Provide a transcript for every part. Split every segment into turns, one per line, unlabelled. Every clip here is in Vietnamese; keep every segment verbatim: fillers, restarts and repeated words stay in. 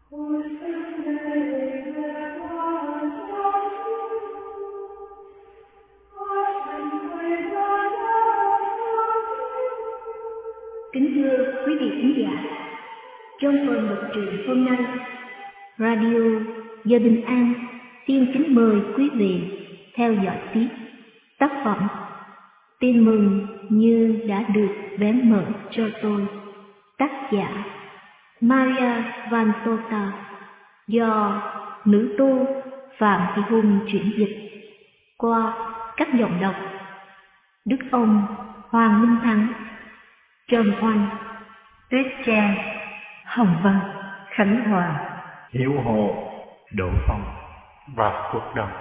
Kính thưa quý vị khán giả, trong phần mật truyện hôm nay, Radio Giờ Bình An xin kính mời quý vị theo dõi tiếp tác phẩm Tin mừng như đã được vén mở cho tôi, tác giả Maria Vanzota, do nữ tu Phạm Thị Hùng chuyển dịch qua các giọng đọc Đức Ông, Hoàng Minh Thắng, Trần Oanh, Tuyết Trang, Hồng Vân, Khánh Hòa,
Hiếu Hồ, Đỗ Phong và Quốc Đông.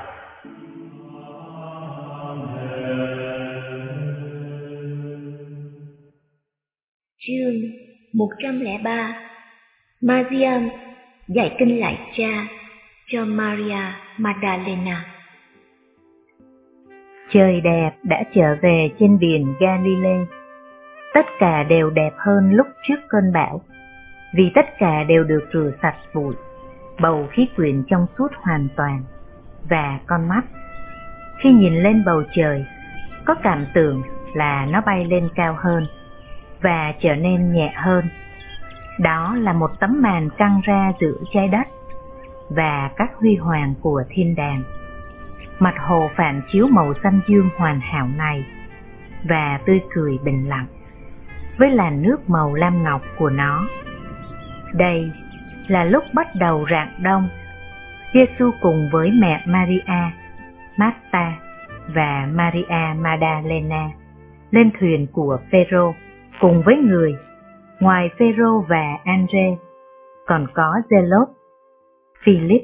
Chương một trăm lẻ ba. Mariam dạy kinh lại cha cho Maria Magdalena.
Trời đẹp đã trở về trên biển Galilee. Tất cả đều đẹp hơn lúc trước cơn bão, vì tất cả đều được rửa sạch bụi, bầu khí quyển trong suốt hoàn toàn, và con mắt khi nhìn lên bầu trời có cảm tưởng là nó bay lên cao hơn và trở nên nhẹ hơn. Đó là một tấm màn căng ra giữa trái đất và các huy hoàng của thiên đàng. Mặt hồ phản chiếu màu xanh dương hoàn hảo này và tươi cười bình lặng với làn nước màu lam ngọc của nó. Đây là lúc bắt đầu rạng đông. Giêsu cùng với mẹ Maria, Marta và Maria Magdalena lên thuyền của Phêrô cùng với người. Ngoài Phêrô và Andre còn có Giê-lốt, Philip,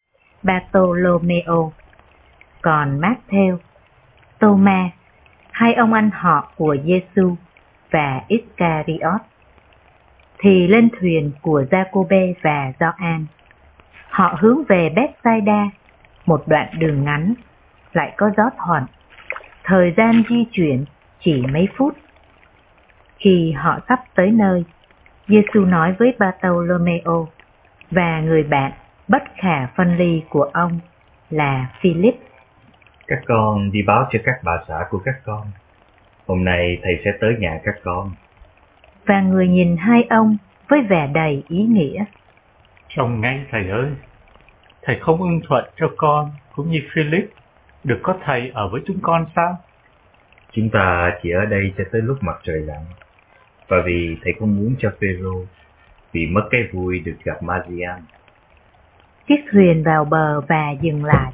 Bartolomeo, còn Mát-thêu, Tô-ma, hai ông anh họ của Giêsu và Iscariot thì lên thuyền của Giacôbê và Gioan. Họ hướng về Bethsaida, một đoạn đường ngắn, lại có gió thuận. Thời gian di chuyển chỉ mấy phút. Khi họ sắp tới nơi, Giêsu nói với Bartolomeo và người bạn bất khả phân ly của ông là Philip:
Các con đi báo cho các bà xã của các con, hôm nay thầy sẽ tới nhà các con.
Và người nhìn hai ông với vẻ đầy ý nghĩa.
Trông ngay thầy ơi, thầy không ưng thuận cho con cũng như Philip được có thầy ở với chúng con sao?
Chúng ta chỉ ở đây cho tới lúc mặt trời lặn, và vì thầy không muốn cho Phêrô vì mất cái vui được gặp Mariam.
Chiếc thuyền vào bờ và dừng lại.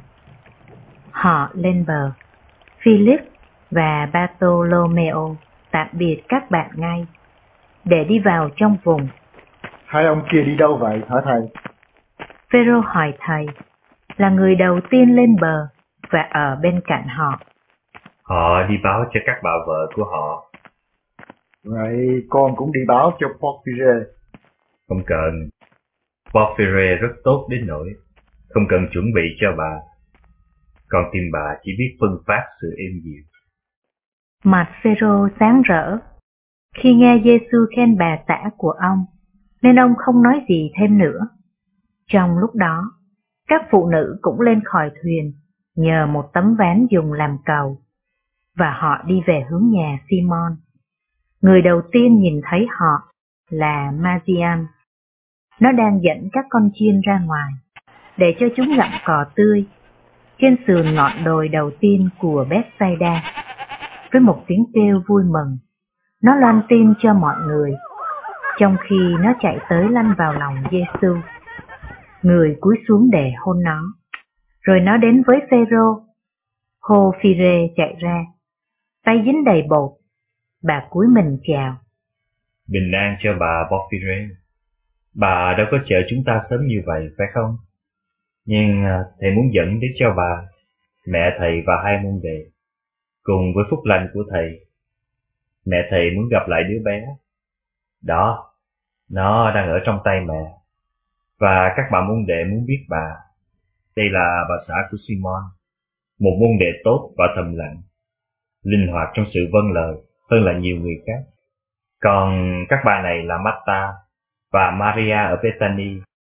Họ lên bờ. Philip và Bartolomeo tạm biệt các bạn ngay để đi vào trong vùng.
Hai ông kia đi đâu vậy hả thầy?
Phêrô hỏi thầy, là người đầu tiên lên bờ và ở bên cạnh họ.
Họ đi báo cho các bà vợ của họ.
Vậy con cũng đi báo cho Porphyre.
Không cần. Porphyre rất tốt đến nỗi không cần chuẩn bị cho bà. Con tim bà chỉ biết phân phát sự êm dịu.
Mặt Phêrô sáng rỡ khi nghe Giêsu khen bà xã của ông, nên ông không nói gì thêm nữa. Trong lúc đó, các phụ nữ cũng lên khỏi thuyền nhờ một tấm ván dùng làm cầu, và họ đi về hướng nhà Simon. Người đầu tiên nhìn thấy họ là Mariam. Nó đang dẫn các con chiên ra ngoài để cho chúng gặm cỏ tươi trên sườn ngọn đồi đầu tiên của Bethsaida. Với một tiếng kêu vui mừng, nó loan tin cho mọi người, trong khi nó chạy tới lăn vào lòng Giêsu. Người cúi xuống để hôn nó, rồi nó đến với Phêrô. Cô Phi-rê chạy ra, tay dính đầy bột. Bà cúi mình chào.
Bình an cho bà Porphyre. Bà đâu có chờ chúng ta sớm như vậy, phải không? Nhưng thầy muốn dẫn đến cho bà, mẹ thầy và hai môn đệ, cùng với phúc lành của thầy. Mẹ thầy muốn gặp lại đứa bé. Đó, nó đang ở trong tay mẹ. Và các bà môn đệ muốn biết bà. Đây là bà xã của Simon, một môn đệ tốt và thầm lặng, linh hoạt trong sự vâng lời hơn là nhiều người khác. Còn các bà này là Marta và Maria ở Bethany,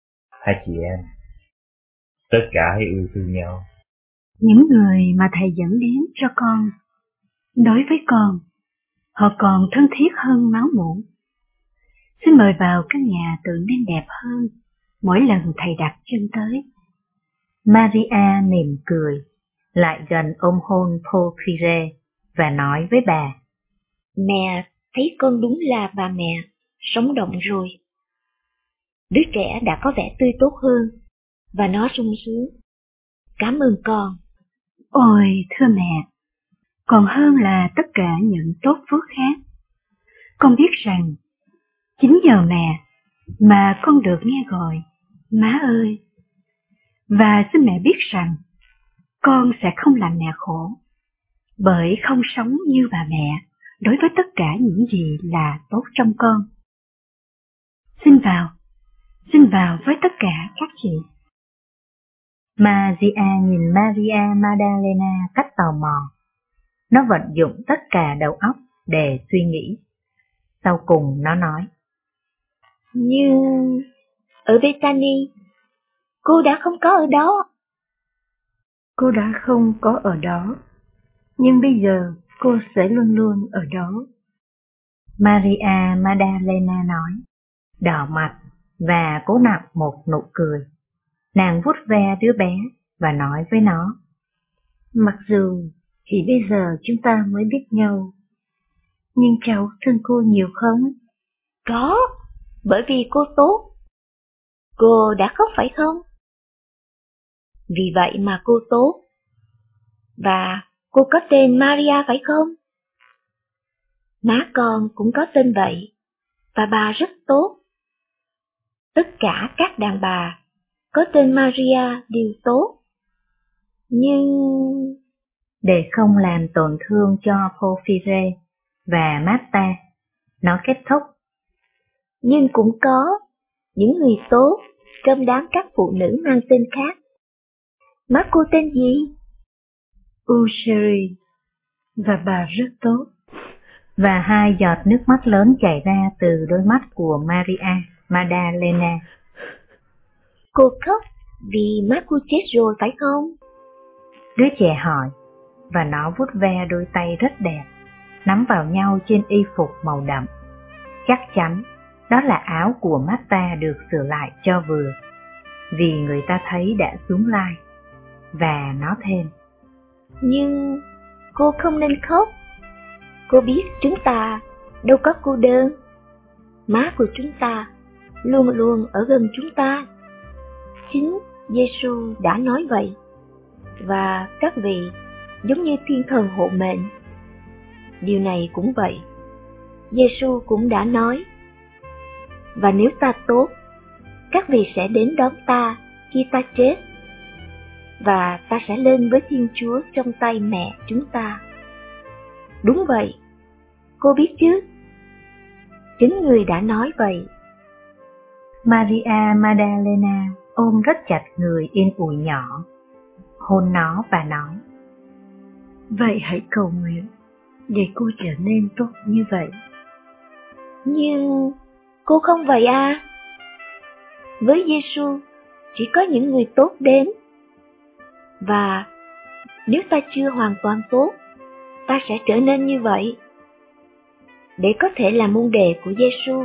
hai chị em. Tất cả hãy yêu thương nhau.
Những người mà thầy dẫn đến cho con, đối với con, họ còn thân thiết hơn máu mủ. Xin mời vào căn nhà tưởng nên đẹp hơn mỗi lần thầy đặt chân tới.
Maria mỉm cười, lại gần ôm hôn Porphyre và nói với bà:
Mẹ thấy con đúng là bà mẹ, sống động rồi. Đứa trẻ đã có vẻ tươi tốt hơn, và nó sung sướng. Cảm ơn con.
Ôi thưa mẹ, còn hơn là tất cả những tốt phước khác. Con biết rằng, chính nhờ mẹ mà con được nghe gọi má ơi. Và xin mẹ biết rằng, con sẽ không làm mẹ khổ, bởi không sống như bà mẹ đối với tất cả những gì là tốt trong con. Xin vào, xin vào với tất cả các chị.
Maria nhìn Maria Magdalena cách tò mò. Nó vận dụng tất cả đầu óc để suy nghĩ. Sau cùng nó nói:
Nhưng ở Bethany, cô đã không có ở đó.
Cô đã không có ở đó, nhưng bây giờ cô sẽ luôn luôn ở đó.
Maria Magdalena nói, đỏ mặt và cố nặn một nụ cười. Nàng vuốt ve đứa bé và nói với nó:
Mặc dù chỉ bây giờ chúng ta mới biết nhau, nhưng cháu thương cô nhiều không?
Có, bởi vì cô tốt. Cô đã khóc phải không? Vì vậy mà cô tốt. Và cô có tên Maria phải không? Má con cũng có tên vậy, và bà rất tốt. Tất cả các đàn bà có tên Maria đều tốt. Nhưng...
Để không làm tổn thương cho Porphyre và Marta, nó kết thúc.
Nhưng cũng có những người tốt trong đám các phụ nữ mang tên khác. Má cô tên gì?
Usheri, và bà rất tốt.
Và hai giọt nước mắt lớn chảy ra từ đôi mắt của Maria Magdalena.
Cô khóc vì má cô chết rồi phải không?
Đứa trẻ hỏi, và nó vuốt ve đôi tay rất đẹp, nắm vào nhau trên y phục màu đậm. Chắc chắn đó là áo của Marta được sửa lại cho vừa, vì người ta thấy đã xuống lai. Và nó thêm:
Nhưng cô không nên khóc. Cô biết chúng ta đâu có cô đơn. Má của chúng ta luôn luôn ở gần chúng ta. Chính Giêsu đã nói vậy. Và các vị giống như thiên thần hộ mệnh. Điều này cũng vậy. Giêsu cũng đã nói: Và nếu ta tốt, các vị sẽ đến đón ta khi ta chết, và ta sẽ lên với Thiên Chúa trong tay mẹ chúng ta. Đúng vậy, cô biết chứ? Chính người đã nói vậy.
Maria Magdalena ôm rất chặt người yên ủi nhỏ, hôn nó và nói:
Vậy hãy cầu nguyện để cô trở nên tốt như vậy.
Nhưng cô không vậy à? Với Giêsu chỉ có những người tốt đến. Và nếu ta chưa hoàn toàn tốt, ta sẽ trở nên như vậy để có thể là môn đệ của Giêsu.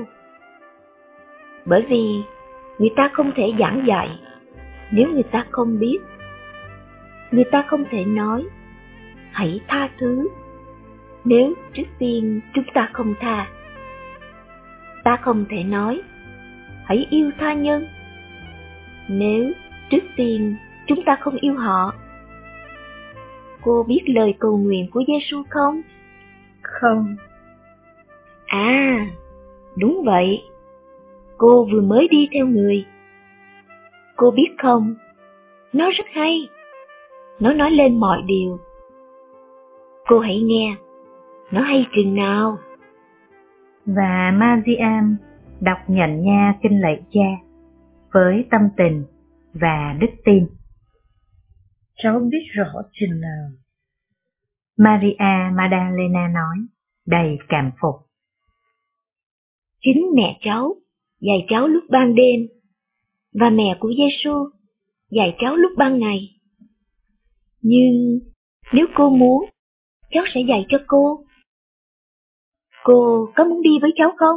Bởi vì người ta không thể giảng dạy nếu người ta không biết. Người ta không thể nói hãy tha thứ nếu trước tiên chúng ta không tha. Ta không thể nói hãy yêu tha nhân nếu trước tiên chúng ta không yêu họ. Cô biết lời cầu nguyện của Giêsu không?
Không.
À, đúng vậy. Cô vừa mới đi theo người. Cô biết không, nó rất hay. Nó nói lên mọi điều. Cô hãy nghe, nó hay chừng nào.
Và Mariam đọc nhận nha kinh lạy Cha với tâm tình và đức tin.
Cháu biết rõ chừng nào.
Maria Magdalena nói, đầy cảm phục.
Chính mẹ cháu dạy cháu lúc ban đêm. và mẹ của Giêsu dạy cháu lúc ban ngày. Nhưng nếu cô muốn, cháu sẽ dạy cho cô. Cô có muốn đi với cháu không?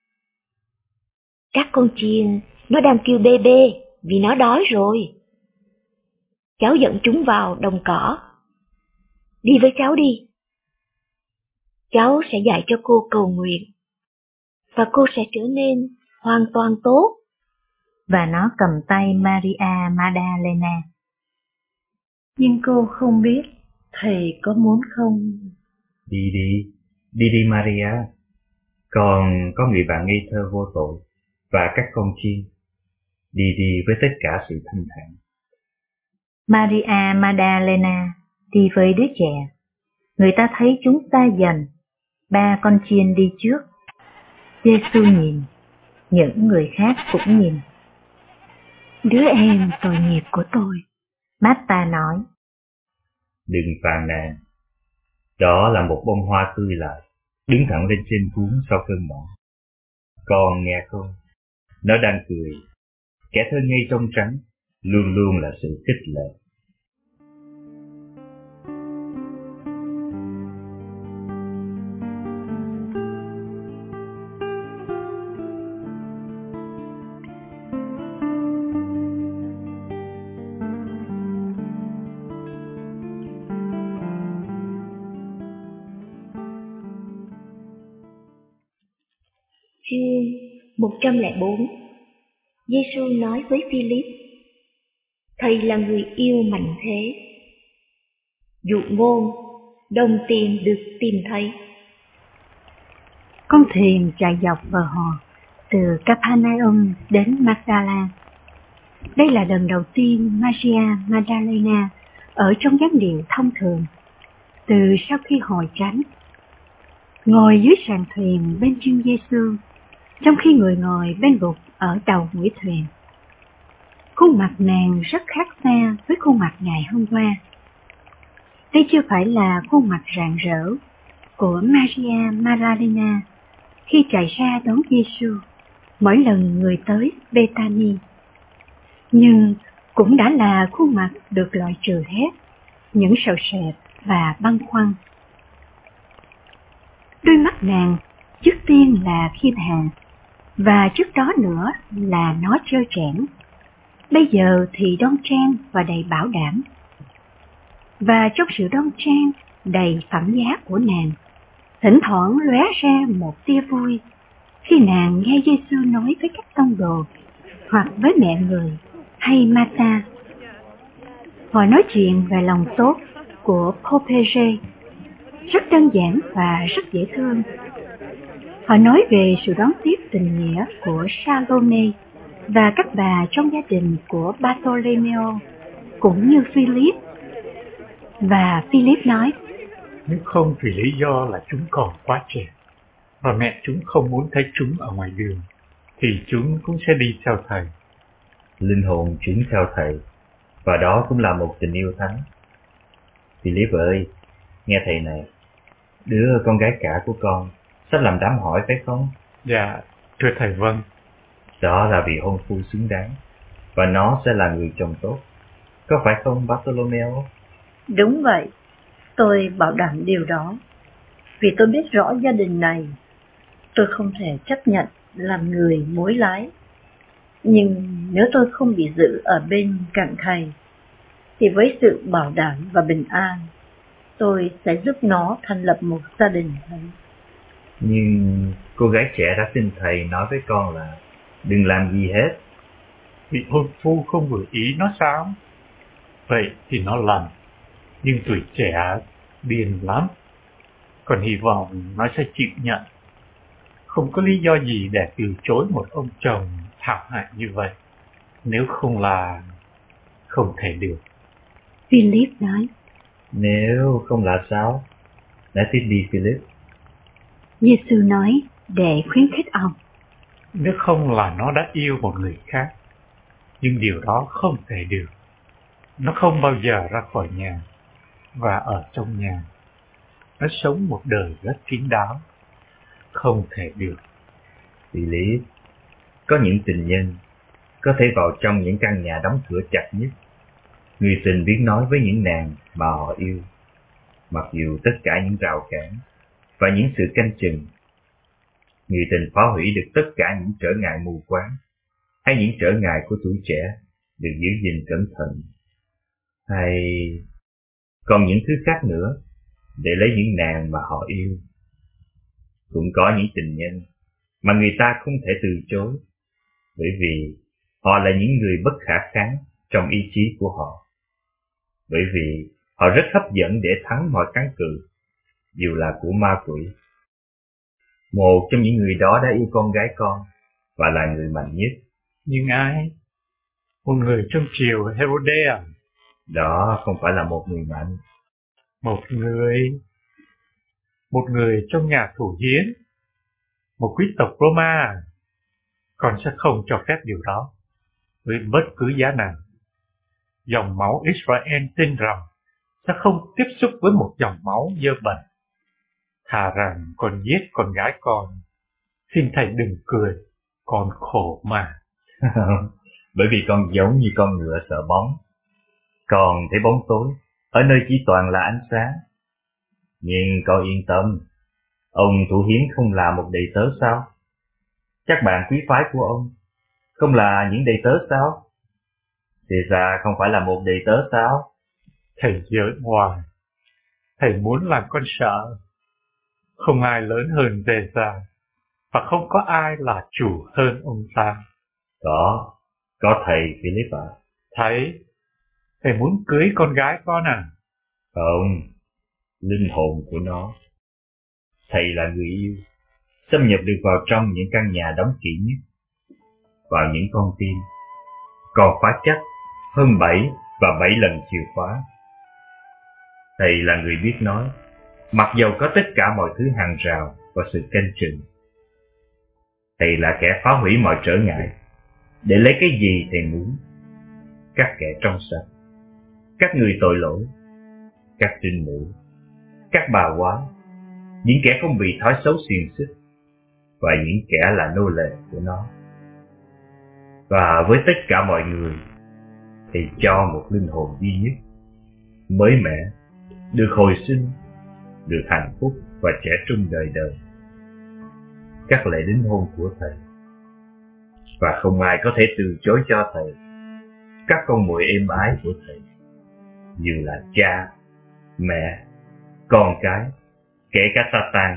Các con chiên nó đang kêu bê bê vì nó đói rồi. Cháu dẫn chúng vào đồng cỏ. Đi với cháu đi. Cháu sẽ dạy cho cô cầu nguyện, và cô sẽ trở nên hoàn toàn tốt.
Và nó cầm tay Maria Magdalena.
Nhưng cô không biết thầy có muốn không?
Đi đi, đi đi Maria. Con có người bạn ngây thơ vô tội và các con chiên. Đi đi với tất cả sự thanh thản.
Maria Magdalena đi với đứa trẻ. Người ta thấy chúng xa dần. Ba con chiên đi trước. Giêsu nhìn, những người khác cũng nhìn.
Đứa em tội nghiệp của tôi.
Marta nói.
Đừng phàn nàn. Đó là một bông hoa tươi lại, đứng thẳng lên trên cuốn sau cơn bão. Con nghe không? Nó đang cười. Kẻ thơ ngây trong trắng luôn luôn là sự khích lệ.
Chương một trăm lẻ bốn. Giêsu nói với Philip: Thầy là người yêu mạnh thế. Dụ ngôn, đồng tiền được tìm thấy.
Con thuyền chạy dọc bờ hồ từ Capernaum đến Magdala. Đây là lần đầu tiên Maria Magdalena ở trong gián điện thông thường từ sau khi hội tránh. Ngồi dưới sàn thuyền bên chân Giêsu, trong khi người ngồi bên bục ở đầu mũi thuyền. Khuôn mặt nàng rất khác xa với khuôn mặt ngày hôm qua. Đây chưa phải là khuôn mặt rạng rỡ của Maria Magdalena khi chạy ra đón Giêsu mỗi lần người tới Bethany, nhưng cũng đã là khuôn mặt được loại trừ hết những sợ sệt và băn khoăn. Đôi mắt nàng trước tiên là khiêm hạ, và trước đó nữa là nó trơ trẽn. Bây giờ thì đoan trang và đầy bảo đảm. Và trong sự đoan trang đầy phẩm giá của nàng, thỉnh thoảng lóe ra một tia vui khi nàng nghe Giêsu nói với các tông đồ hoặc với mẹ người hay Martha. Họ nói chuyện về lòng tốt của Popege, rất đơn giản và rất dễ thương. Họ nói về sự đón tiếp tình nghĩa của Salome và các bà trong gia đình của Bartolomeo, cũng như Philip. Và Philip nói:
Nếu không vì lý do là chúng còn quá trẻ, và mẹ chúng không muốn thấy chúng ở ngoài đường, thì chúng cũng sẽ đi theo thầy.
Linh hồn chúng theo thầy, và đó cũng là một tình yêu thánh. Philip ơi, nghe thầy này, đứa con gái cả của con sắp làm đám hỏi phải không?
Dạ, thưa thầy vâng.
Đó là vì hôn phu xứng đáng, và nó sẽ là người chồng tốt. Có phải không Bartolomeo?
Đúng vậy, tôi bảo đảm điều đó. Vì tôi biết rõ gia đình này, tôi không thể chấp nhận làm người mối lái. Nhưng nếu tôi không bị giữ ở bên cạnh thầy, thì với sự bảo đảm và bình an, tôi sẽ giúp nó thành lập một gia đình thầy.
Nhưng cô gái trẻ đã xin thầy nói với con là đừng làm gì hết.
Vị hôn phu không vừa ý nó sao? Vậy thì nó làm. Nhưng tuổi trẻ điên lắm. Còn hy vọng nó sẽ chịu nhận. Không có lý do gì để từ chối một ông chồng thảm hại như vậy. Nếu không là không thể được.
Philip nói:
Nếu không là sao? Nói tiếp đi Philip.
Giêsu nói để khuyến khích ông:
Nếu không là nó đã yêu một người khác. Nhưng điều đó không thể được. Nó không bao giờ ra khỏi nhà và ở trong nhà. Nó sống một đời rất kín đáo. Không thể được.
Philip, có những tình nhân có thể vào trong những căn nhà đóng cửa chặt nhất. Người tình biết nói với những nàng mà họ yêu, mặc dù tất cả những rào cản và những sự canh chừng. Người tình phá hủy được tất cả những trở ngại mù quáng hay những trở ngại của tuổi trẻ được giữ gìn cẩn thận. Hay còn những thứ khác nữa để lấy những nàng mà họ yêu. Cũng có những tình nhân mà người ta không thể từ chối, bởi vì họ là những người bất khả kháng trong ý chí của họ. Bởi vì họ rất hấp dẫn để thắng mọi kháng cự, dù là của ma quỷ. Một trong những người đó đã yêu con gái con và là người mạnh nhất.
Nhưng ai? Một người trong triều Herodias.
Đó không phải là một người mạnh.
Một người... Một người trong nhà thủ hiến. Một quý tộc Roma. Con sẽ không cho phép điều đó với bất cứ giá nào. Dòng máu Israel tin rằng sẽ không tiếp xúc với một dòng máu dơ bẩn. Thà rằng con giết con gái con. Xin thầy đừng cười, con khổ mà.
Bởi vì con giống như con ngựa sợ bóng. Con thấy bóng tối ở nơi chỉ toàn là ánh sáng. Nhưng con yên tâm, ông thủ hiến không là một đầy tớ sao? Các bạn quý phái của ông không là những đầy tớ sao? Caesar không phải là một đầy tớ sao?
Thầy giỡn hoài. Thầy muốn làm con sợ. Không ai lớn hơn Caesar, và không có ai là chủ hơn ông ta.
Có, có thầy Philip ạ. À.
Thầy, thầy muốn cưới con gái con à?
Không, linh hồn của nó. Thầy là người yêu, xâm nhập được vào trong những căn nhà đóng kỹ nhất, vào những con tim, còn khóa chắc hơn bảy và bảy lần chìa khóa. Thầy là người biết nói, mặc dầu có tất cả mọi thứ hàng rào và sự canh chừng. Thầy là kẻ phá hủy mọi trở ngại, để lấy cái gì thầy muốn. Các kẻ trong sạch, các người tội lỗi, các trinh nữ, các bà quá, những kẻ không bị thói xấu xiềng xích, và những kẻ là nô lệ của nó. Và với tất cả mọi người, thầy cho một linh hồn duy nhất, mới mẻ, được hồi sinh, được hạnh phúc và trẻ trung đời đời. Các lễ đính hôn của thầy. Và không ai có thể từ chối cho thầy các con mồi êm ái của thầy, như là cha, mẹ, con cái, kể cả Satan.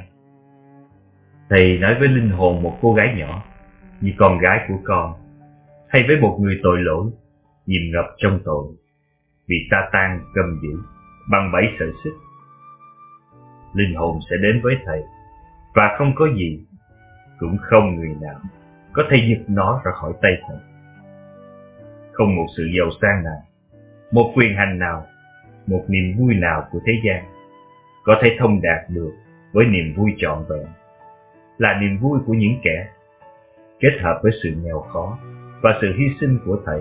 Thầy nói với linh hồn một cô gái nhỏ như con gái của con, hay với một người tội lỗi chìm ngập trong tội, vì Satan cầm giữ bằng bảy sợi xích. Linh hồn sẽ đến với thầy, và không có gì, cũng không người nào có thể giật nó ra khỏi tay thầy. Không một sự giàu sang nào, một quyền hành nào, một niềm vui nào của thế gian có thể thông đạt được với niềm vui trọn vẹn, là niềm vui của những kẻ kết hợp với sự nghèo khó và sự hy sinh của thầy.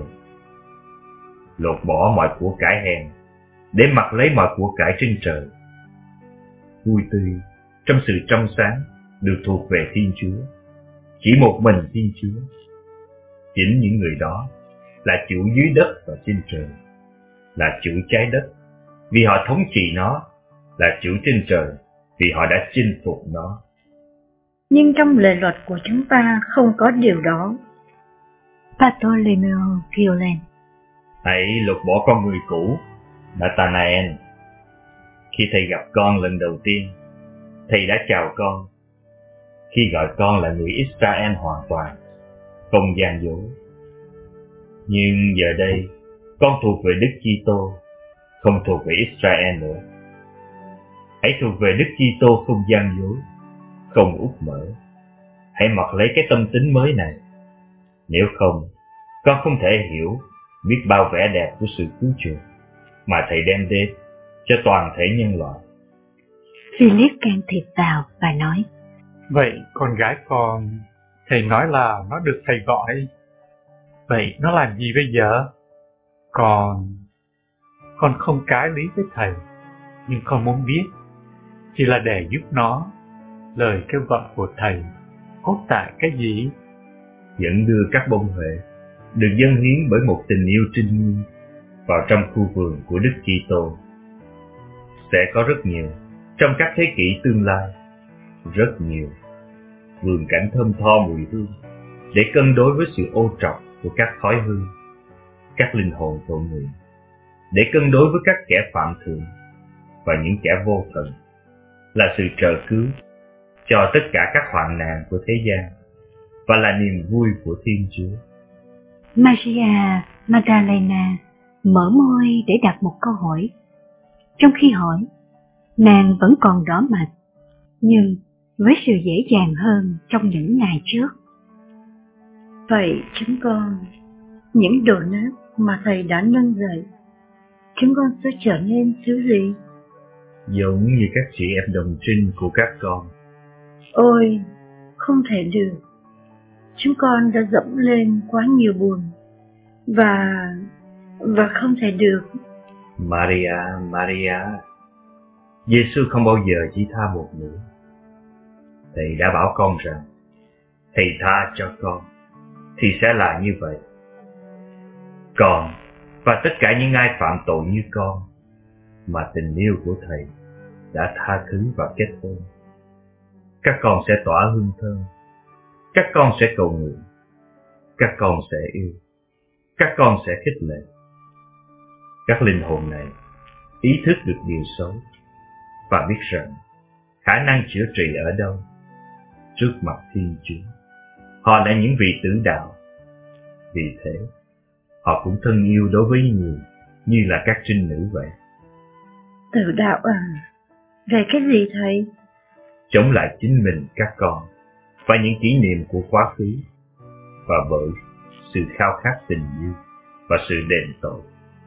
Lột bỏ mọi của cải hèn để mặc lấy mọi của cải trên trời. Vui tươi trong sự trong sáng được thuộc về Thiên Chúa, chỉ một mình Thiên Chúa. Chính những người đó là chủ dưới đất và trên trời, là chủ trái đất vì họ thống trị nó, là chủ trên trời vì họ đã chinh phục nó.
Nhưng trong lề luật của chúng ta không có điều đó.
Bartolomeo kêu lên.
Hãy lột bỏ con người cũ, Nathanael. Khi thầy gặp con lần đầu tiên, thầy đã chào con. Khi gọi con là người Israel hoàn toàn, không gian dối. Nhưng giờ đây, con thuộc về Đức Kitô, không thuộc về Israel nữa. Hãy thuộc về Đức Kitô không gian dối, không úp mở. Hãy mặc lấy cái tâm tính mới này. Nếu không, con không thể hiểu biết bao vẻ đẹp của sự cứu chuộc mà thầy đem đến cho toàn thể nhân loại.
Philip can thiệp vào và nói:
Vậy con gái con, thầy nói là nó được thầy gọi. Vậy nó làm gì bây giờ? Con... Con không cãi lý với thầy, nhưng con muốn biết, chỉ là để giúp nó. Lời kêu gọi của thầy cốt tại cái gì?
Dẫn đưa các bông huệ được dâng hiến bởi một tình yêu trinh nguyên vào trong khu vườn của Đức Kitô. Sẽ có rất nhiều trong các thế kỷ tương lai, rất nhiều vườn cảnh thơm tho mùi hương để cân đối với sự ô trọc của các thói hư, các linh hồn tội nguyện, để cân đối với các kẻ phạm thượng và những kẻ vô thần, là sự trợ cứu cho tất cả các hoạn nạn của thế gian và là niềm vui của Thiên Chúa.
Maria Magdalena mở môi để đặt một câu hỏi. Trong khi hỏi, nàng vẫn còn đỏ mặt, nhưng với sự dễ dàng hơn trong những ngày trước.
Vậy chúng con, những đổ nát mà Thầy đã nâng dậy, chúng con sẽ trở nên thứ gì?
Giống như các chị em đồng trinh của các con.
Ôi, không thể được. Chúng con đã dẫm lên quá nhiều buồn, và... và không thể được.
Maria, Maria, Giê-xu không bao giờ chỉ tha một nữa. Thầy đã bảo con rằng, Thầy tha cho con, thì sẽ là như vậy. Con và tất cả những ai phạm tội như con, mà tình yêu của Thầy đã tha thứ và kết hôn. Các con sẽ tỏa hương thơm, các con sẽ cầu nguyện, các con sẽ yêu, các con sẽ khích lệ. Các linh hồn này ý thức được điều xấu và biết rằng khả năng chữa trị ở đâu trước mặt Thiên Chúa. Họ là những vị tử đạo, vì thế họ cũng thân yêu đối với nhiều như là các trinh nữ vậy.
Tử đạo à? Về cái gì Thầy?
Chống lại chính mình các con và những kỷ niệm của quá khứ, và bởi sự khao khát tình yêu và sự đền tội.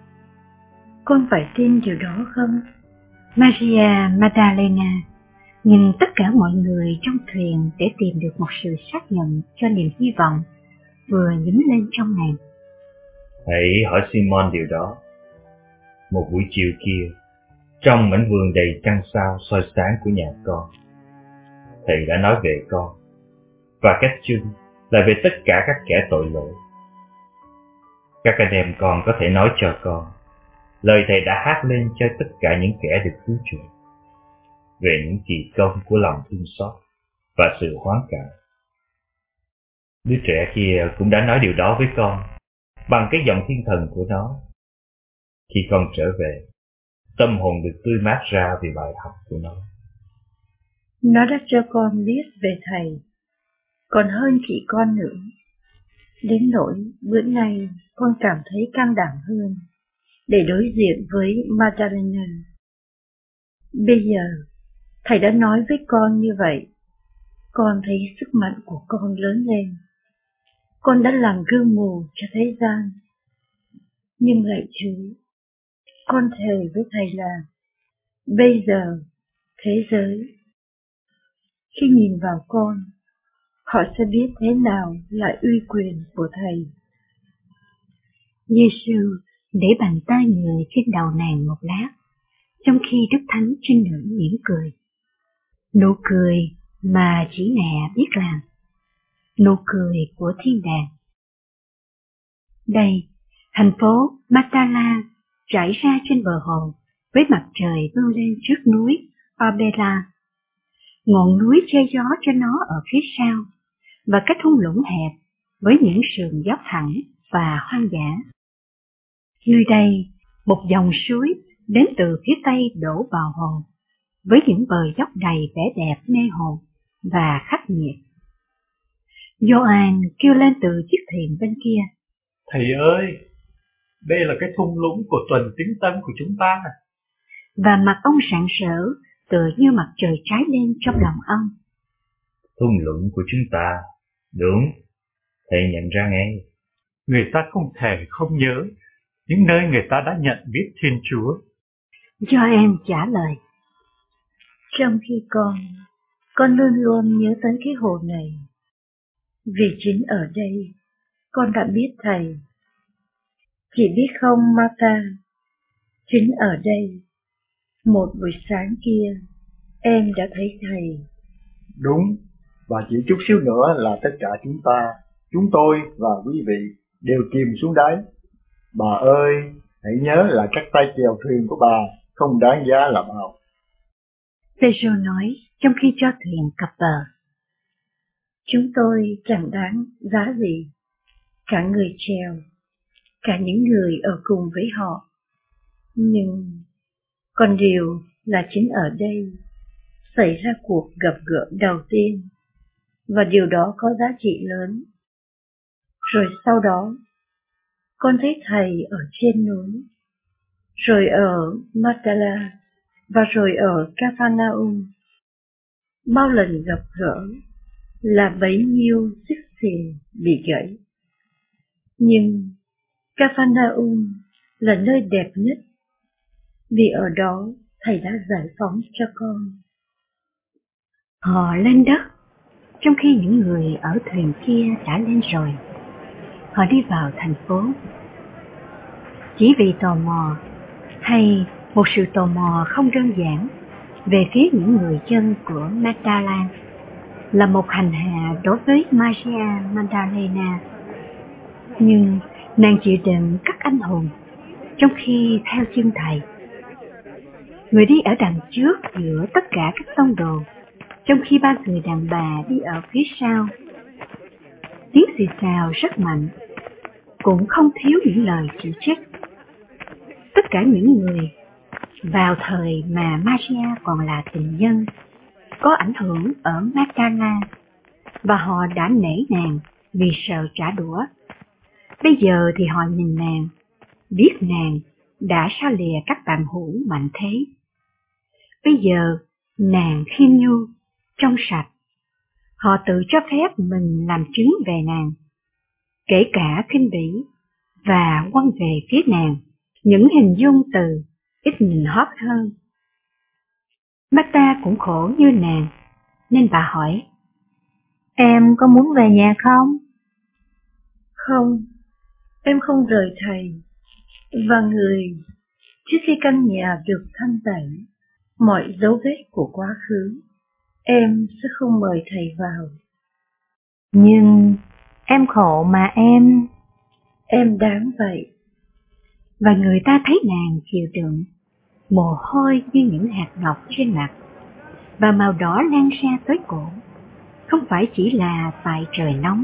Con phải tin điều đó không?
Maria Magdalena nhìn tất cả mọi người trong thuyền để tìm được một sự xác nhận cho niềm hy vọng vừa nhính lên trong nàng.
Hãy hỏi Simon điều đó. Một buổi chiều kia, trong mảnh vườn đầy trăng sao soi sáng của nhà con, Thầy đã nói về con, và cách chung là về tất cả các kẻ tội lỗi. Các anh em con có thể nói cho con lời Thầy đã hát lên cho tất cả những kẻ được cứu chuộc, về những kỳ công của lòng thương xót và sự hoán cải. Đứa trẻ kia cũng đã nói điều đó với con bằng cái giọng thiên thần của nó. Khi con trở về, tâm hồn được tươi mát ra vì bài học của nó.
Nó đã cho con biết về Thầy, còn hơn chị con nữa. Đến nỗi bữa nay con cảm thấy can đảm hơn để đối diện với Magdalena. Bây giờ Thầy đã nói với con như vậy, con thấy sức mạnh của con lớn lên. Con đã làm gương mù cho thế gian. Nhưng lạy Chúa, con thề với Thầy là bây giờ thế giới, khi nhìn vào con, họ sẽ biết thế nào là uy quyền của Thầy.
Giê-xu để bàn tay người trên đầu nàng một lát, trong khi Đức Thánh Trinh Nữ mỉm cười. Nụ cười mà chỉ mẹ biết làm, nụ cười của thiên đàng. Đây, thành phố Magdala trải ra trên bờ hồ, với mặt trời vươn lên trước núi Arbela. Ngọn núi che gió cho nó ở phía sau, và cái thung lũng hẹp với những sườn dốc thẳng và hoang dã. Nơi đây, một dòng suối đến từ phía tây đổ vào hồ, với những bờ dốc đầy vẻ đẹp mê hồn và khắc nghiệt. Gioan kêu lên từ chiếc thuyền bên kia.
Thầy ơi, đây là cái thung lũng của tuần tín tâm của chúng ta.
Và mặt ông rạng rỡ, tựa như mặt trời trái lên trong lòng ông.
Thung lũng của chúng ta, đúng, Thầy nhận ra ngay.
Người ta không thể không nhớ những nơi người ta đã nhận biết Thiên Chúa.
Gioan trả lời.
Trong khi con, con luôn luôn nhớ tới cái hồ này, vì chính ở đây con đã biết Thầy. Chị biết không Martha, chính ở đây, một buổi sáng kia, em đã thấy Thầy.
Đúng, và chỉ chút xíu nữa là tất cả chúng ta, chúng tôi và quý vị đều chìm xuống đáy. Bà ơi, hãy nhớ là các tay chèo thuyền của bà không đáng giá là bao.
Pedro nói trong khi cho thuyền cập bờ. Chúng tôi chẳng đáng giá gì, cả người chèo, cả những người ở cùng với họ. Nhưng còn điều là chính ở đây xảy ra cuộc gặp gỡ đầu tiên, và điều đó có giá trị lớn. Rồi sau đó, con thấy thầy ở trên núi, rồi ở Magdala, và rồi ở Capharnaum. Bao lần gặp gỡ là bấy nhiêu xích xiềng bị gãy. Nhưng Capharnaum là nơi đẹp nhất, vì ở đó thầy đã giải phóng cho con. Họ lên đất, trong khi những người ở thuyền kia đã lên rồi. Họ đi vào thành phố. Chỉ vì tò mò, hay một sự tò mò không đơn giản, về phía những người dân của Magdala, là một hành hạ đối với Maria Magdalena. Nhưng nàng chịu đựng các anh hùng, trong khi theo chân thầy. Người đi ở đằng trước giữa tất cả các tông đồ, trong khi ba người đàn bà đi ở phía sau. Tiếng xì xào rất mạnh, cũng không thiếu những lời chỉ trích. Tất cả những người vào thời mà Maria còn là tình nhân có ảnh hưởng ở Magdala, và họ đã nể nàng vì sợ trả đũa. Bây giờ thì họ nhìn nàng, biết nàng đã xa lìa các bạn hữu mạnh thế. Bây giờ nàng khiêm nhu, trong sạch. Họ tự cho phép mình làm chứng về nàng, kể cả khinh bỉ, và quăng về phía nàng những hình dung từ ít nhìn hót hơn. Marta cũng khổ như nàng, nên bà hỏi, em có muốn về nhà không?
Không, em không rời thầy và người trước khi căn nhà được thanh tẩy mọi dấu vết của quá khứ. Em sẽ không mời thầy vào.
Nhưng em khổ mà em...
Em đáng vậy.
Và người ta thấy nàng chịu đựng, mồ hôi như những hạt ngọc trên mặt, và màu đỏ lan ra tới cổ, không phải chỉ là tại trời nóng.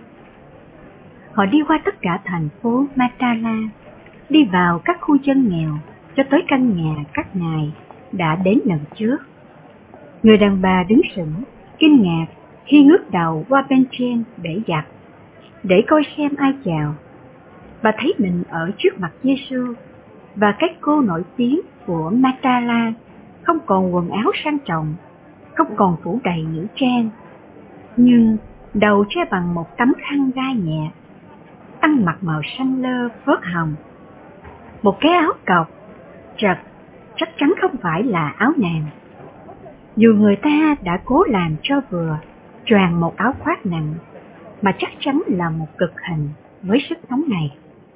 Họ đi qua tất cả thành phố Magdala, đi vào các khu dân nghèo, cho tới căn nhà các ngài đã đến lần trước. Người đàn bà đứng sững, kinh ngạc khi ngước đầu qua bên trên bể giặt, để coi xem ai chào. Bà thấy mình ở trước mặt Giêsu, và cái cô nổi tiếng của Magdala không còn quần áo sang trọng, không còn phủ đầy nữ trang, nhưng đầu che bằng một tấm khăn gai nhẹ, ăn mặc màu xanh lơ phớt hồng. Một cái áo cộc trật chắc chắn không phải là áo nàng, dù người ta đã cố làm cho vừa choàng một áo khoác nặng, mà chắc chắn là một cực hình với sức nóng này.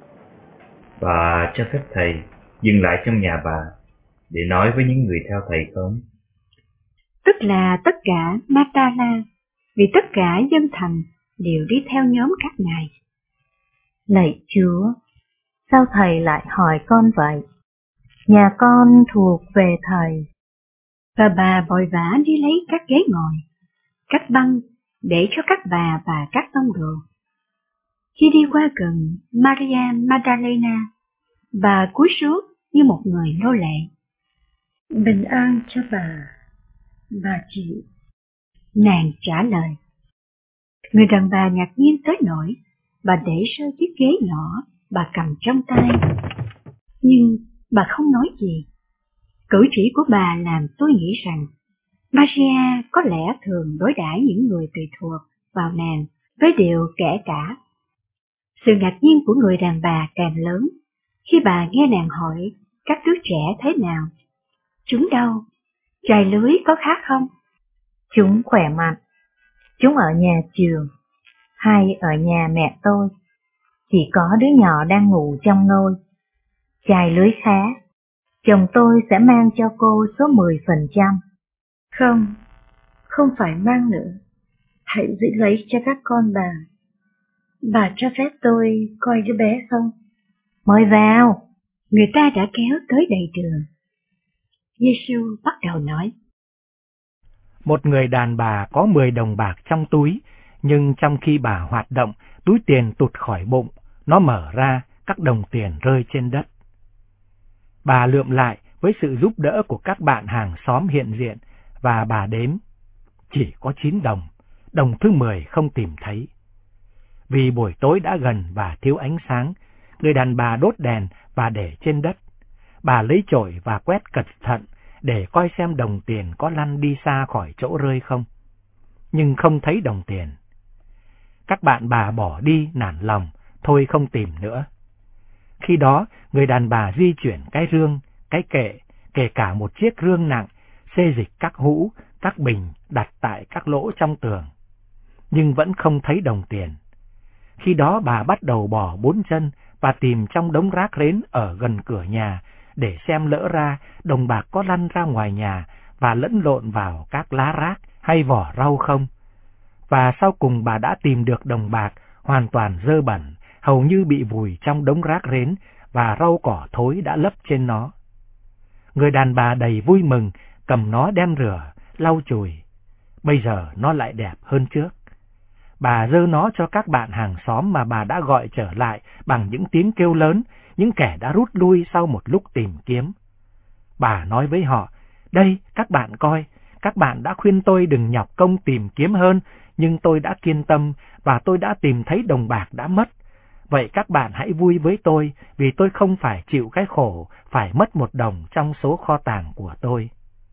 Bà cho phép thầy dừng lại trong nhà bà để nói với những người theo thầy không?
Tức là tất cả Magdala, vì tất cả dân thành đều đi theo nhóm các ngài.
Lạy Chúa, sao thầy lại hỏi con vậy? Nhà con thuộc về thầy.
Và bà vội vã đi lấy các ghế ngồi, các băng để cho các bà và các tông đồ. Khi đi qua gần Maria Magdalena, bà cúi xuống như một người nô lệ.
Bình an cho bà, bà chị.
Nàng trả lời. Người đàn bà ngạc nhiên tới nỗi bà để rơi chiếc ghế nhỏ bà cầm trong tay. Nhưng bà không nói gì. Cử chỉ của bà làm tôi nghĩ rằng Maria có lẽ thường đối đãi những người tùy thuộc vào nàng với điều kể cả. Sự ngạc nhiên của người đàn bà càng lớn khi bà nghe nàng hỏi các đứa trẻ thế nào. Chúng đâu? Chài lưới có khác không?
Chúng khỏe mạnh. Chúng ở nhà trường, hay ở nhà mẹ tôi. Chỉ có đứa nhỏ đang ngủ trong nôi. Chài lưới khá. Chồng tôi sẽ mang cho cô số mười phần trăm.
Không, không phải mang nữa. Hãy giữ lấy cho các con bà.
Bà cho phép tôi coi đứa bé không?
Mời vào.
Người ta đã kéo tới đầy đường. Giêsu bắt đầu nói.
Một người đàn bà có mười đồng bạc trong túi, nhưng trong khi bà hoạt động, túi tiền tụt khỏi bụng, nó mở ra, các đồng tiền rơi trên đất. Bà lượm lại với sự giúp đỡ của các bạn hàng xóm hiện diện, và bà đếm. Chỉ có chín đồng, đồng thứ mười không tìm thấy. Vì buổi tối đã gần và thiếu ánh sáng, người đàn bà đốt đèn và để trên đất. Bà lấy chổi và quét cẩn thận để coi xem đồng tiền có lăn đi xa khỏi chỗ rơi không. Nhưng không thấy đồng tiền. Các bạn bà bỏ đi nản lòng, thôi không tìm nữa. Khi đó, người đàn bà di chuyển cái rương, cái kệ, kể cả một chiếc rương nặng, xê dịch các hũ, các bình đặt tại các lỗ trong tường. Nhưng vẫn không thấy đồng tiền. Khi đó bà bắt đầu bỏ bốn chân và tìm trong đống rác rến ở gần cửa nhà để xem lỡ ra đồng bạc có lăn ra ngoài nhà và lẫn lộn vào các lá rác hay vỏ rau không. Và sau cùng bà đã tìm được đồng bạc hoàn toàn dơ bẩn, hầu như bị vùi trong đống rác rến và rau cỏ thối đã lấp trên nó. Người đàn bà đầy vui mừng cầm nó đem rửa, lau chùi. Bây giờ nó lại đẹp hơn trước. Bà giơ nó cho các bạn hàng xóm mà bà đã gọi trở lại bằng những tiếng kêu lớn, những kẻ đã rút lui sau một lúc tìm kiếm. Bà nói với họ, đây các bạn coi, các bạn đã khuyên tôi đừng nhọc công tìm kiếm hơn, nhưng tôi đã kiên tâm và tôi đã tìm thấy đồng bạc đã mất. Vậy các bạn hãy vui với tôi vì tôi không phải chịu cái khổ phải mất một đồng trong số kho tàng của tôi.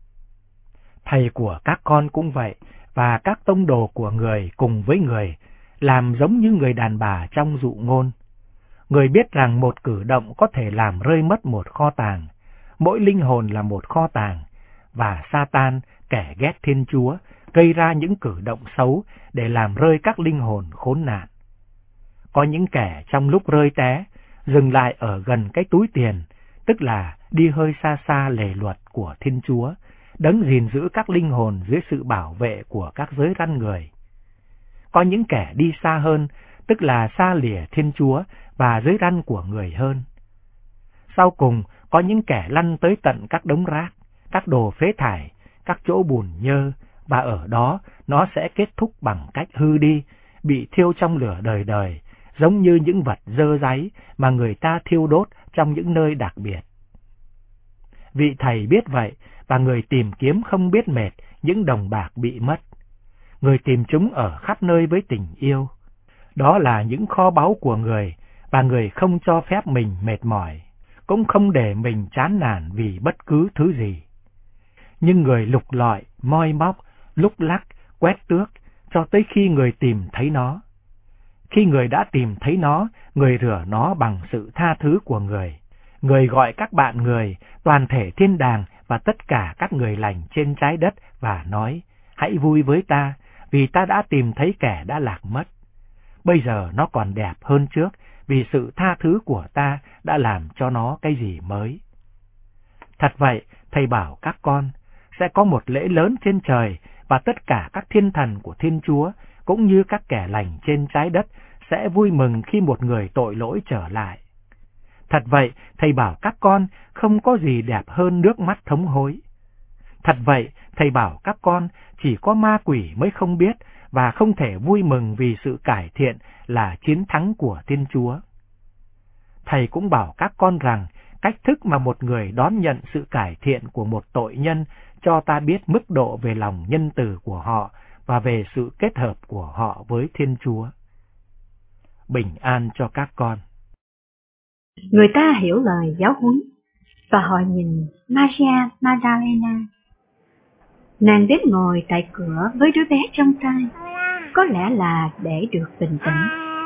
Thầy của các con cũng vậy, và các tông đồ của người cùng với người, làm giống như người đàn bà trong dụ ngôn. Người biết rằng một cử động có thể làm rơi mất một kho tàng, mỗi linh hồn là một kho tàng, và Satan, kẻ ghét Thiên Chúa, gây ra những cử động xấu để làm rơi các linh hồn khốn nạn. Có những kẻ trong lúc rơi té, dừng lại ở gần cái túi tiền, tức là đi hơi xa xa lề luật của Thiên Chúa, đấng gìn giữ các linh hồn dưới sự bảo vệ của các giới răn người. Có những kẻ đi xa hơn, tức là xa lìa Thiên Chúa và giới răn của người hơn. Sau cùng, có những kẻ lăn tới tận các đống rác, các đồ phế thải, các chỗ bùn nhơ, và ở đó nó sẽ kết thúc bằng cách hư đi, bị thiêu trong lửa đời đời, giống như những vật dơ dáy mà người ta thiêu đốt trong những nơi đặc biệt. Vị thầy biết vậy, và người tìm kiếm không biết mệt những đồng bạc bị mất. Người tìm chúng ở khắp nơi với tình yêu. Đó là những kho báu của người, và người không cho phép mình mệt mỏi, cũng không để mình chán nản vì bất cứ thứ gì. Nhưng người lục lọi, moi móc, lúc lắc, quét tước, cho tới khi người tìm thấy nó. Khi người đã tìm thấy nó, người rửa nó bằng sự tha thứ của người. Người gọi các bạn người, toàn thể thiên đàng và tất cả các người lành trên trái đất và nói, hãy vui với ta, vì ta đã tìm thấy kẻ đã lạc mất. Bây giờ nó còn đẹp hơn trước, vì sự tha thứ của ta đã làm cho nó cái gì mới. Thật vậy, thầy bảo các con, sẽ có một lễ lớn trên trời, và tất cả các thiên thần của Thiên Chúa, cũng như các kẻ lành trên trái đất, sẽ vui mừng khi một người tội lỗi trở lại. Thật vậy, thầy bảo các con, không có gì đẹp hơn nước mắt thống hối. Thật vậy, thầy bảo các con, chỉ có ma quỷ mới không biết, và không thể vui mừng vì sự cải thiện là chiến thắng của Thiên Chúa. Thầy cũng bảo các con rằng, cách thức mà một người đón nhận sự cải thiện của một tội nhân cho ta biết mức độ về lòng nhân từ của họ và về sự kết hợp của họ với Thiên Chúa. Bình an cho các con.
Người ta hiểu lời giáo huấn, và họ nhìn Maria Magdalena. Nàng đến ngồi tại cửa với đứa bé trong tay, có lẽ là để được bình tĩnh.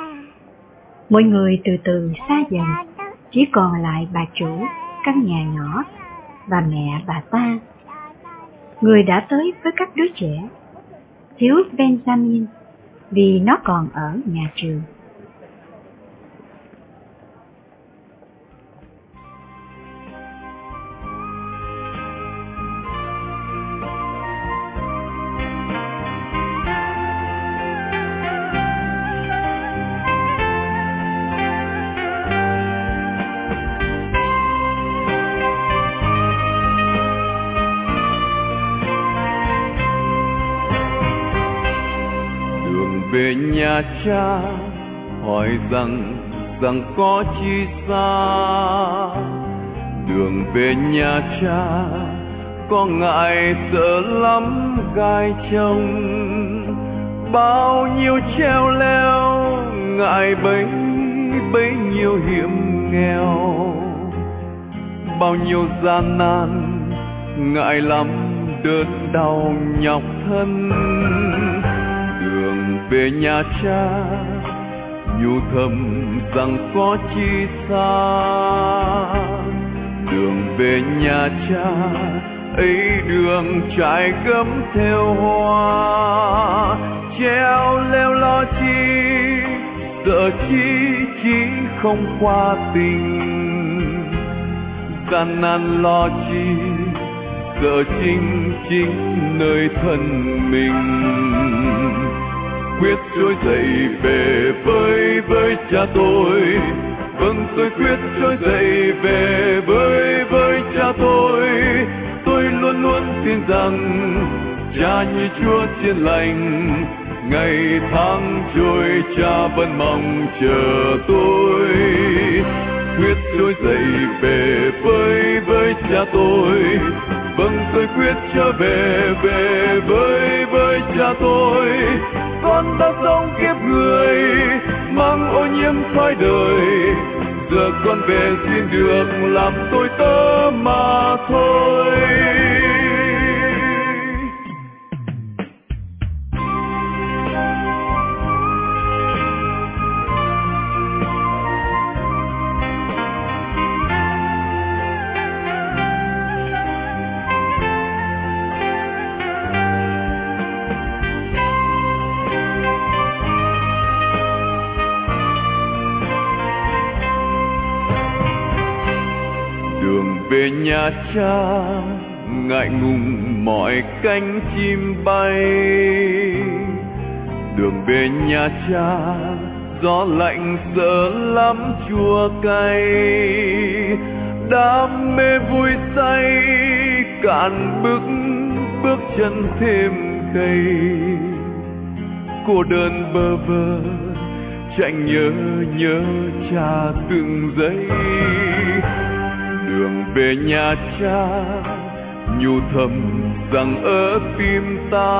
Mọi người từ từ xa dần, chỉ còn lại bà chủ căn nhà nhỏ và mẹ bà ta. Người đã tới với các đứa trẻ, thiếu Benjamin vì nó còn ở nhà trường.
nhà cha, hỏi rằng rằng có chi xa. Đường về nhà cha có ngại sợ lắm gai trong, bao nhiêu treo leo ngại bấy bấy nhiêu hiểm nghèo, bao nhiêu gian nan ngại lắm đớn đau nhọc thân. Đường về nhà cha nhu thầm rằng có chi xa. Đường về nhà cha ấy đường trải gấm theo hoa, treo leo lo chi sợ chi chỉ không qua tình. Gian nan lo chi sợ chính chính nơi thân mình. Quyết trỗi dậy về với với cha tôi, vâng tôi quyết trỗi dậy về với với cha tôi. Tôi luôn luôn tin rằng cha như Chúa chiên lành, ngày tháng trôi cha vẫn mong chờ tôi. Quyết trỗi dậy về với với cha tôi, vâng tôi quyết trở về về với với cha tôi. Con đã sống kiếp người mang ô nhiễm phai đời, giờ con về xin được làm tôi tớ mà thôi. Về nhà cha ngại ngùng mọi cánh chim bay. Đường về nhà cha gió lạnh sợ lắm chua cay. Đam mê vui say cạn bước bước chân thêm cây. Cô đơn bơ vơ chẳng nhớ nhớ cha từng giây. Đường về nhà cha nhu thầm rằng ở tim ta.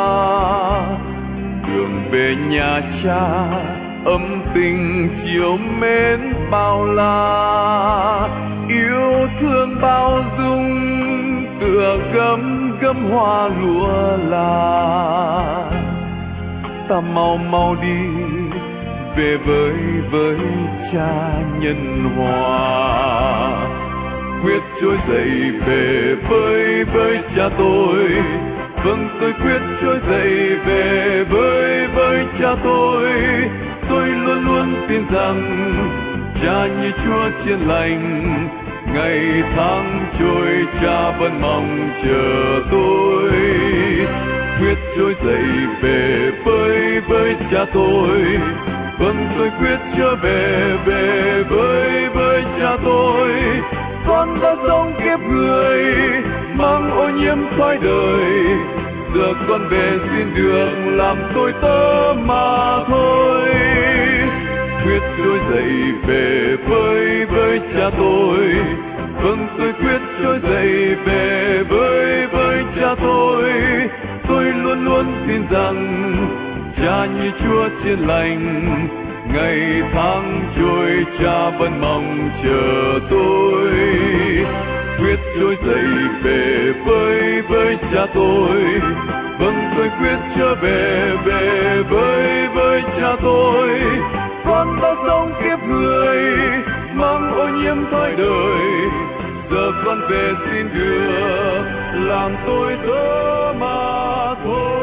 Đường về nhà cha ấm tình chiều mến bao la. Yêu thương bao dung tựa gấm gấm hoa lụa là. Ta mau mau đi về với với cha nhân hòa. Quyết trỗi dậy về với với cha tôi, vâng tôi quyết trỗi dậy về với với cha tôi. Tôi luôn luôn tin rằng cha như Chúa chiên lành, ngày tháng trôi cha vẫn mong chờ tôi. Quyết trỗi dậy về với với cha tôi, vâng tôi quyết trở về về với với cha tôi. Con đã sống kiếp người mang ô nhiễm phai đời, giờ con về xin được làm tôi tớ mà thôi. Quyết trỗi dậy về với với cha tôi, vâng tôi quyết trỗi dậy về với với cha tôi. Tôi luôn luôn tin rằng cha như Chúa chiên lành, ngày tháng trôi cha vẫn mong chờ tôi. Quyết trỗi dậy về với với cha tôi, vâng tôi quyết trở về về với với cha tôi. Con đã sống kiếp người mang ô nhiễm thói đời, giờ con về xin được làm tôi tớ mà thôi.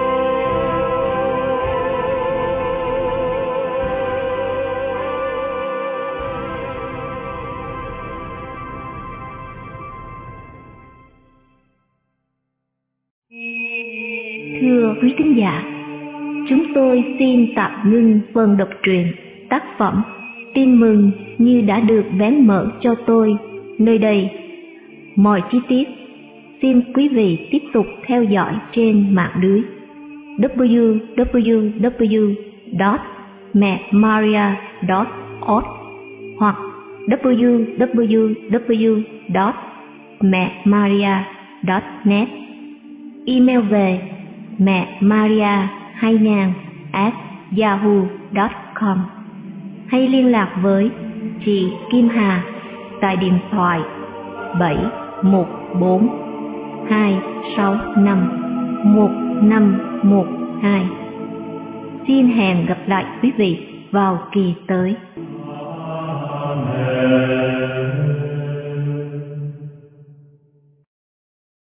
Thưa quý thính giả, chúng tôi xin tạm ngưng phần đọc truyện tác phẩm Tin mừng như đã được vén mở cho tôi nơi đây. Mọi chi tiết xin quý vị tiếp tục theo dõi trên mạng lưới w w w chọn mẹ maria chọn org hoặc w w w chọn mẹ maria chọn net. Email về mẹ maria hai nghìn at yahoo chấm com hay liên lạc với chị Kim Hà tại điện thoại bảy một bốn hai sáu năm một năm một hai. Xin hẹn gặp lại quý vị vào kỳ tới.
Amen.